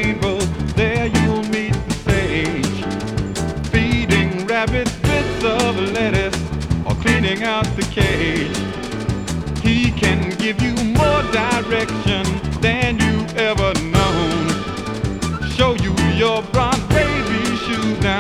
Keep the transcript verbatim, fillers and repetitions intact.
rainbows, there you'll meet the sage. Feeding rabbits bits of lettuce or cleaning out the cage. He can give you more direction than you ever known. Show you your bronze baby shoes.